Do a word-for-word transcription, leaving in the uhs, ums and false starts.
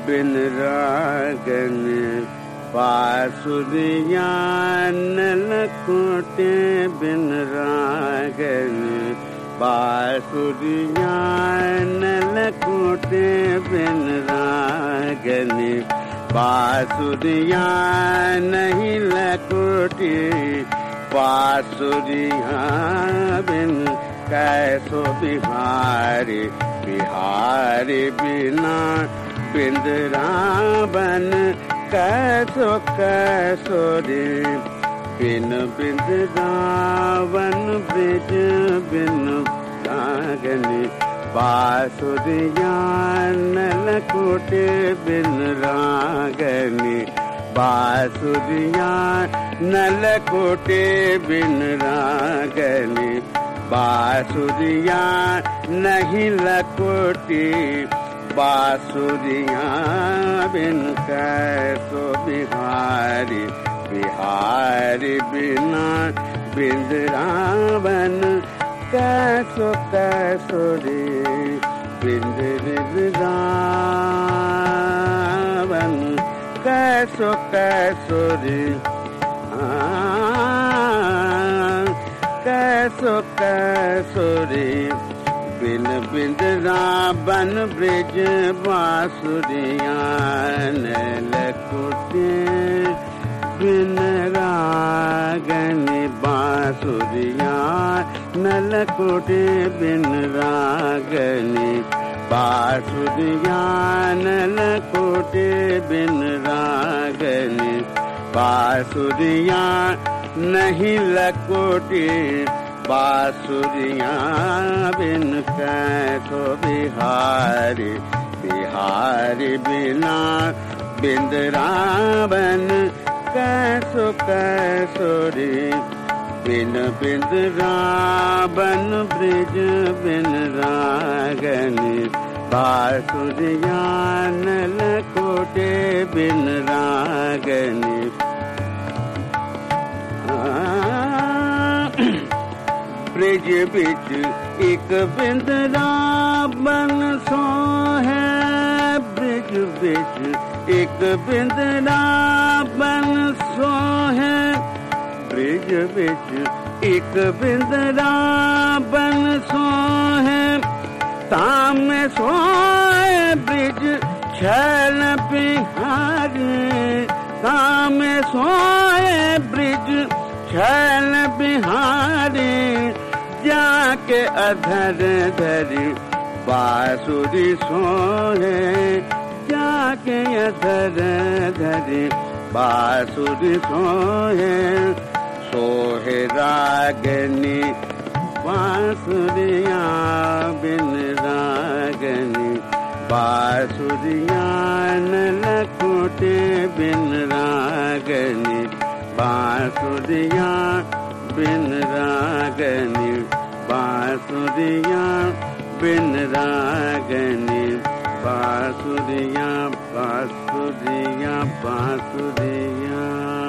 बिन रागन बांसुरियाँ नलकोटे बिन रागन बांसुरियाँ नलकोटे बिन रागन बांसुरियाँ नहीं लकोटी बांसुरियाँ बिन कैसो बिहारी बिहारी बिना बिंद्रावन कैसो कैसो रे बिन बिंद्रावन ब्रिज बिन रागनी बांसुरियाँ नलकोटे बिन रागनी बांसुरियाँ नलकोटे बिन रागनी बांसुरियाँ नहीं लकोटी बांसुरियाँ बिन कैसो बिहारी बिहारी बिना बिंद्रावन कैसो कैसो रे बिंद्रावन कैसो कैसो रे कैसो कैसो रे बिन बिंद्रावन ब्रिज बांसुरियाँ नलकोटे बिन रागनी बांसुरियाँ नलकोटे बिन रागनी बांसुरियाँ नलकोटे बिन रागनी बांसुरियाँ नहीं लकोटी बांसुरियाँ बिन कैसो बिहारी बिहारी बिना बिंद्रावन कैसो कैसो रे बिन बिंद्रावन ब्रिज बिन रागनी बांसुरियाँ नलकोटे बिन रागनी ब्रिज बिच एक बिंद्रावन सो है ब्रिज बिच एक बिंद्रावन सो है ब्रिज बिच एक बिंद्रावन सो है ताम सोए ब्रिज छैल बिहारी ताम सोए ब्रिज छैल बिहारी जाके अधर धरी बांसुरी सोहे जाके अधर धरी बांसुरी सोहे सोहे रागनी बांसुरियाँ बिन रागनी बांसुरियाँ नलकोटे बिन रागनी बांसुरियाँ बिन रागनी बांसुरियाँ बिन रागनी बांसुरियाँ बांसुरियाँ बांसुरियाँ